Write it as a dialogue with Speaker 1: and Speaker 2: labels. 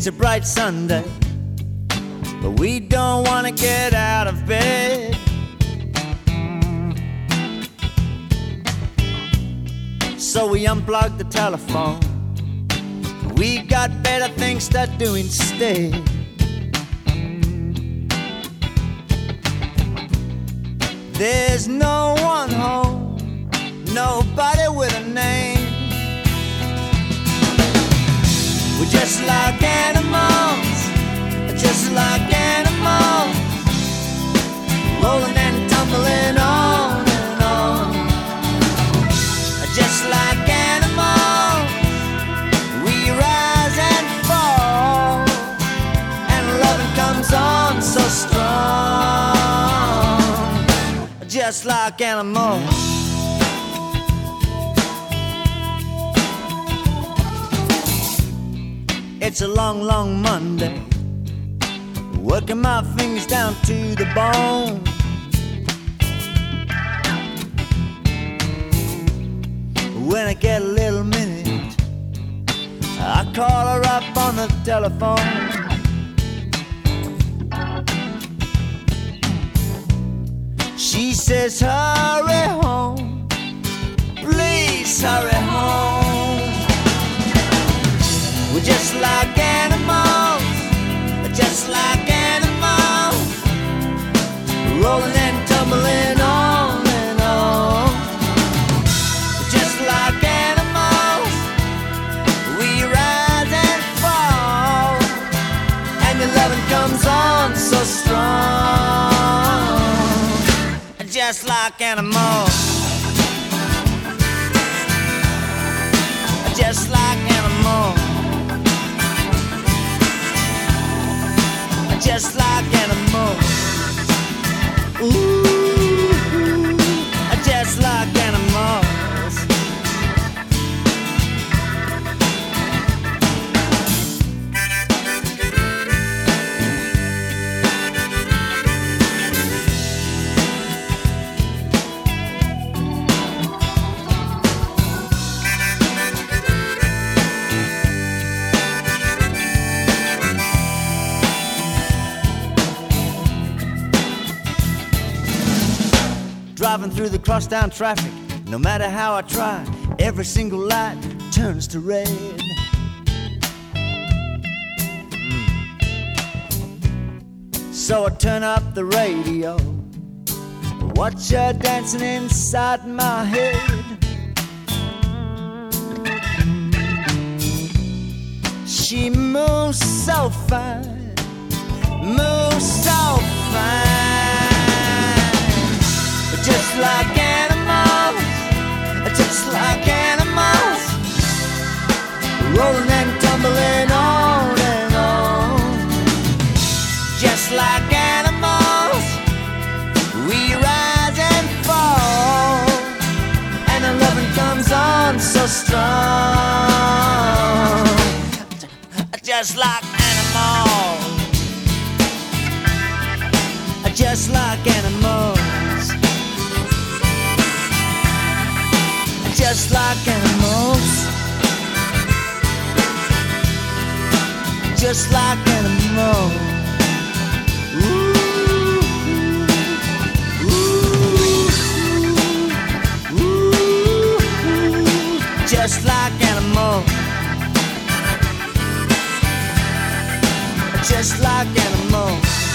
Speaker 1: a bright Sunday, but we don't want to get out of bed. So we unplugged the telephone. We got better things to do instead. There's no one home, nobody with a name. We're just like animals, just like animals, rolling and tumbling on and on. Just like animals, we rise and fall, and loving comes on so strong. Just like animals. It's a long, long Monday, working my fingers down to the bone. When I get a little minute, I call her up on the telephone. She says, hurry home, please hurry home. We're just like animals, just like animals, rolling and tumbling on and on. Just like animals, we rise and fall, and your loving comes on so strong. Just like animals, just like animals, just like animals. Ooh, just like animals. Driving through the crosstown traffic, no matter how I try, every single light turns to red. So I turn up the radio, watch her dancing inside my head. She moves so fine, moves so fine. Just like animals, just like animals, rolling and tumbling on and on. Just like animals, we rise and fall, and the loving comes on so strong. Just like animals, just like animals. Just like animals, just like animals. Ooh, ooh, ooh, ooh. Just like animals, just like animals.